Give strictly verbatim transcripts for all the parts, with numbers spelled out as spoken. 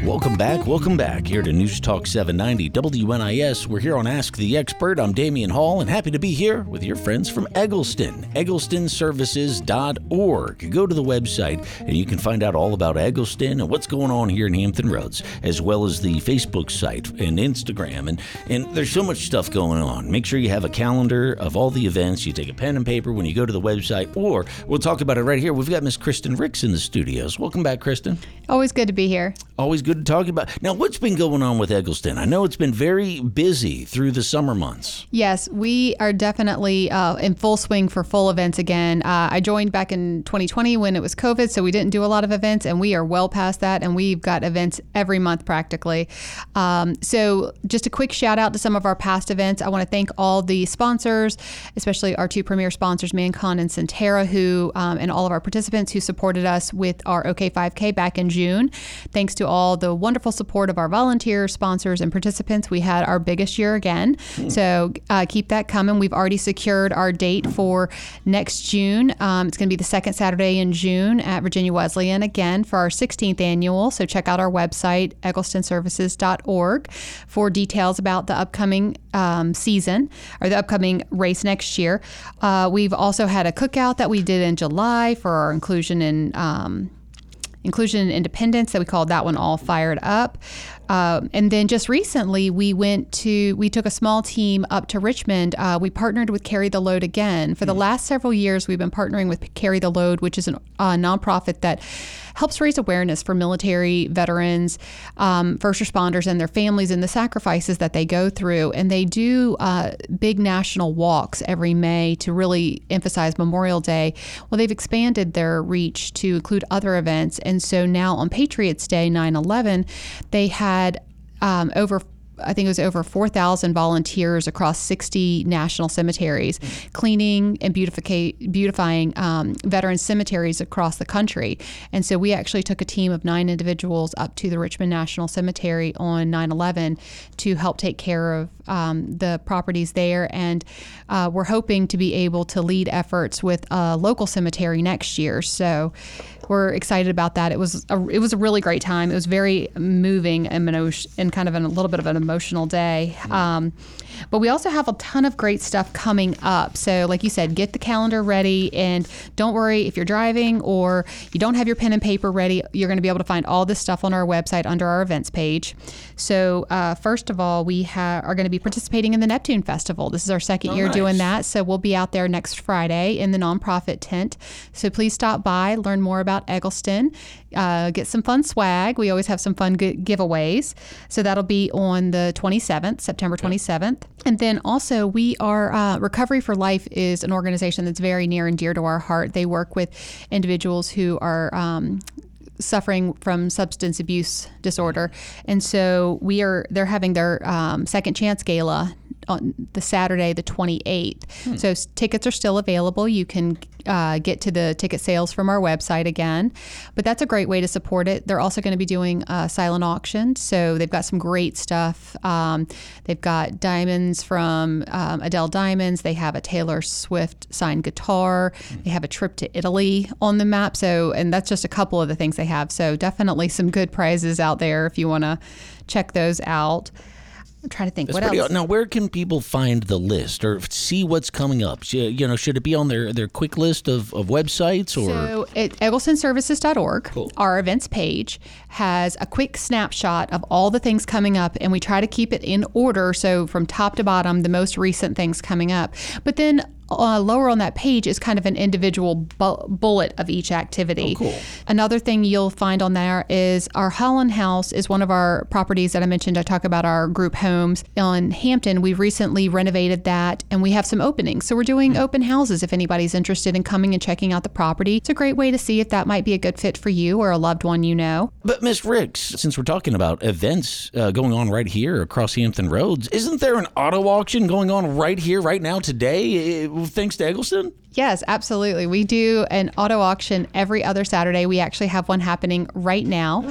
Welcome back, welcome back here to News Talk seven ninety W N I S. We're here on Ask the Expert. I'm Damian Hall and happy to be here with your friends from Eggleston, eggleston services dot org. Go to the website and you can find out all about Eggleston and what's going on here in Hampton Roads, as well as the Facebook site and Instagram. And, and there's so much stuff going on. Make sure you have a calendar of all the events. You take a pen and paper when you go to the website, or we'll talk about it right here. We've got Miss Kristen Ricks in the studios. Welcome back, Kristen. Always good to be here. Always good to talk about. Now, what's been going on with Eggleston? I know it's been very busy through the summer months. Yes, we are definitely uh, in full swing for full events again. Uh, I joined back in twenty twenty when it was COVID, so we didn't do a lot of events, and we are well past that, and we've got events every month practically. Um, so just a quick shout out to some of our past events. I want to thank all the sponsors, especially our two premier sponsors, ManCon and Centera, who um, and all of our participants who supported us with our O K five K back in June. Thanks to all the wonderful support of our volunteers, sponsors, and participants, we had our biggest year again. Mm. So uh, keep that coming. We've already secured our date for next June. Um, it's going to be the second Saturday in June at Virginia Wesleyan again for our sixteenth annual. So check out our website, eggleston services dot org, for details about the upcoming um, season or the upcoming race next year. Uh, we've also had a cookout that we did in July for our inclusion in um, Inclusion and Independence, that we called that one All Fired Up. Uh, and then just recently, we went to, we took a small team up to Richmond. Uh, we partnered with Carry the Load again. For the last several years, we've been partnering with Carry the Load, which is a uh, nonprofit that helps raise awareness for military veterans, um, first responders, and their families, and the sacrifices that they go through. And they do uh, big national walks every May to really emphasize Memorial Day. Well, they've expanded their reach to include other events. And so now on Patriots Day, nine eleven, they had um, over I think it was over four thousand volunteers across sixty national cemeteries, cleaning and beautifica- beautifying um, veteran cemeteries across the country. And so we actually took a team of nine individuals up to the Richmond National Cemetery on nine eleven to help take care of um, the properties there. And uh, we're hoping to be able to lead efforts with a local cemetery next year. So we're excited about that. It was a, it was a really great time. It was very moving and, and kind of an, a little bit of an emotional day. Um, but we also have a ton of great stuff coming up. So like you said, get the calendar ready, and don't worry if you're driving or you don't have your pen and paper ready. You're going to be able to find all this stuff on our website under our events page. So uh, first of all, we ha- are going to be participating in the Neptune Festival. This is our second oh, year nice. doing that. So we'll be out there next Friday in the nonprofit tent. So please stop by, learn more about Eggleston, uh, get some fun swag. We always have some fun good giveaways. So that'll be on the twenty-seventh, September twenty-seventh. And then also we are, uh, Recovery for Life is an organization that's very near and dear to our heart. They work with individuals who are um, suffering from substance abuse disorder. And so we are, they're having their um, Second Chance Gala on the Saturday, the twenty-eighth. Hmm. So s- tickets are still available. You can uh, get to the ticket sales from our website again. But that's a great way to support it. They're also going to be doing a silent auction. So they've got some great stuff. Um, they've got diamonds from um, Adele Diamonds. They have a Taylor Swift signed guitar. Hmm. They have a trip to Italy on the map. So, and that's just a couple of the things they have. So definitely some good prizes out there if you want to check those out. I'm trying to think. That's what else? Odd. Now, where can people find the list or see what's coming up? Should, you know, should it be on their, their quick list of, of websites? Or So at eggleston services dot org, cool. Our events page has a quick snapshot of all the things coming up, and we try to keep it in order. So from top to bottom, the most recent things coming up. But then Uh, lower on that page is kind of an individual bu- bullet of each activity. Oh, cool. Another thing you'll find on there is our Holland House is one of our properties that I mentioned. I talk about our group homes in Hampton. We've recently renovated that, and we have some openings. So we're doing mm-hmm. open houses if anybody's interested in coming and checking out the property. It's a great way to see if that might be a good fit for you or a loved one you know. But Miss Ricks, since we're talking about events uh, going on right here across Hampton Roads, isn't there an auto auction going on right here, right now, today? Thanks to Eggleston? Yes, absolutely. We do an auto auction every other Saturday. We actually have one happening right now. Oh.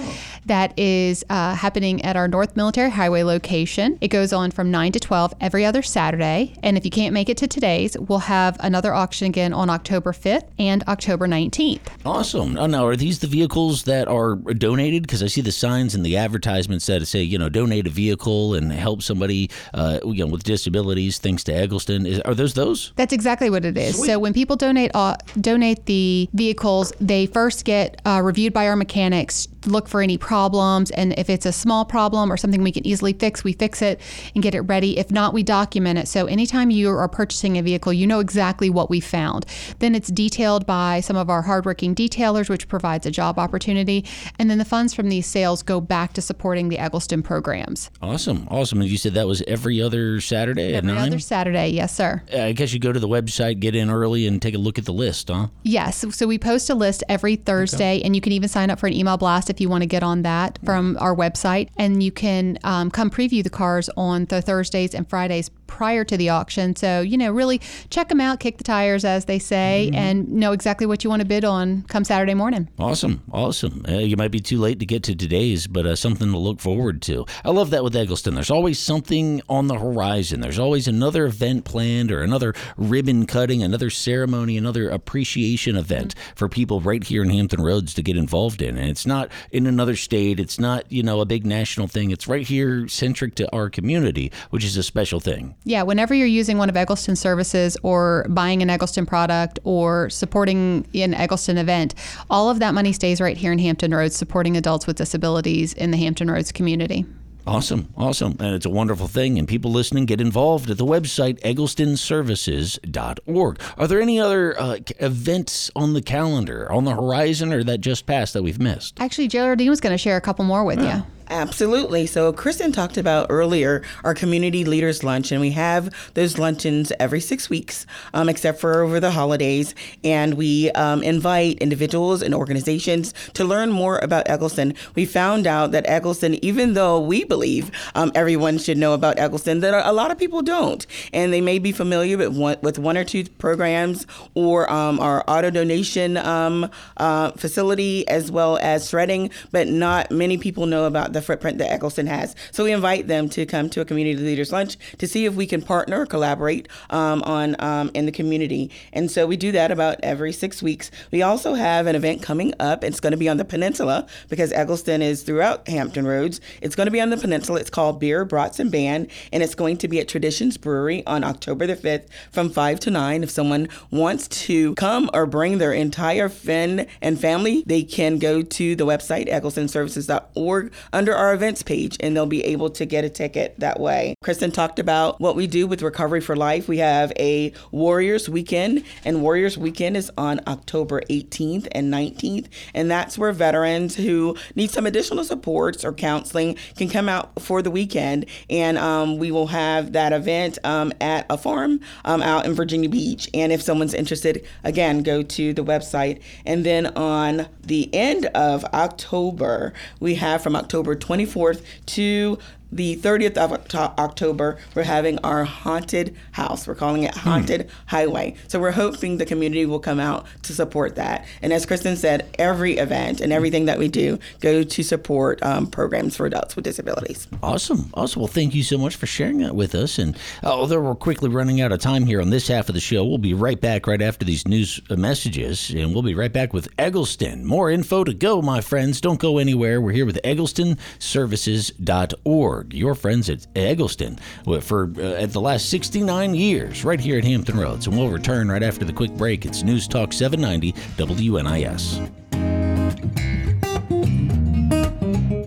that is uh, happening at our North Military Highway location. It goes on from nine to twelve every other Saturday. And if you can't make it to today's, we'll have another auction again on October fifth and October nineteenth. Awesome. Oh, now, are these the vehicles that are donated? Because I see the signs and the advertisements that say, you know, donate a vehicle and help somebody uh, you know, with disabilities, thanks to Eggleston. Is, are those those? That's exactly what it is. Sweet. So when people donate uh, donate the vehicles, they first get uh, reviewed by our mechanics, look for any problems, and if it's a small problem or something we can easily fix, we fix it and get it ready. If not, we document it. So anytime you are purchasing a vehicle, you know exactly what we found. Then it's detailed by some of our hardworking detailers, which provides a job opportunity. And then the funds from these sales go back to supporting the Eggleston programs. Awesome. Awesome. And you said that was every other Saturday at Every nine? other Saturday, yes, sir. I guess you go to the website, get in early, and take a look at the list, huh? Yes. So we post a list every Thursday, okay. And you can even sign up for an email blast if you want to get on that from our website. And you can um, come preview the cars on the Thursdays and Fridays prior to the auction. So, you know, really check them out, kick the tires, as they say, mm-hmm. and know exactly what you want to bid on come Saturday morning. Awesome. Awesome. Uh, you might be too late to get to today's, but uh, something to look forward to. I love that with Eggleston. There's always something on the horizon. There's always another event planned or another ribbon cutting, another ceremony, another appreciation event mm-hmm. for people right here in Hampton Roads to get involved in. And it's not in another state. It's not, you know, a big national thing. It's right here centric to our community, which is a special thing. Yeah, whenever you're using one of Eggleston's services or buying an Eggleston product or supporting an Eggleston event, all of that money stays right here in Hampton Roads, supporting adults with disabilities in the Hampton Roads community. Awesome. Awesome. And it's a wonderful thing. And people listening, get involved at the website eggleston services dot org. Are there any other uh, events on the calendar, on the horizon, or that just passed that we've missed? Actually, Geraldine was going to share a couple more with yeah. you. Absolutely. So Kristen talked about earlier our community leaders lunch, and we have those luncheons every six weeks, um, except for over the holidays. And we um, invite individuals and organizations to learn more about Eggleston. We found out that Eggleston, even though we believe um, everyone should know about Eggleston, that a lot of people don't. And they may be familiar with one, with one or two programs or um, our auto donation um, uh, facility, as well as shredding, but not many people know about the the footprint that Eggleston has. So we invite them to come to a community leaders lunch to see if we can partner or collaborate um, on um, in the community. And so we do that about every six weeks. We also have an event coming up. It's going to be on the peninsula because Eggleston is throughout Hampton Roads. It's going to be on the peninsula. It's called Beer, Brats, and Band, and it's going to be at Traditions Brewery on October the fifth from five to nine. If someone wants to come or bring their entire friend and family, they can go to the website eggleston services dot org under our events page, and they'll be able to get a ticket that way. Kristen talked about what we do with Recovery for Life. We have a Warriors Weekend, and Warriors Weekend is on October eighteenth and nineteenth, and that's where veterans who need some additional supports or counseling can come out for the weekend, and um, we will have that event um, at a farm um, out in Virginia Beach. And if someone's interested, again, go to the website. And then on the end of October, we have from October twenty-fourth to the thirtieth of October, we're having our haunted house. We're calling it Haunted mm. Highway. So we're hoping the community will come out to support that. And as Kristen said, every event and everything that we do go to support um, programs for adults with disabilities. Awesome. Awesome. Well, thank you so much for sharing that with us. And although we're quickly running out of time here on this half of the show, we'll be right back right after these news messages, and we'll be right back with Eggleston. More info to go, my friends. Don't go anywhere. We're here with eggleston services dot org. Your friends at Eggleston for uh, at the last sixty-nine years right here at Hampton Roads. And we'll return right after the quick break. It's News Talk seven ninety W N I S.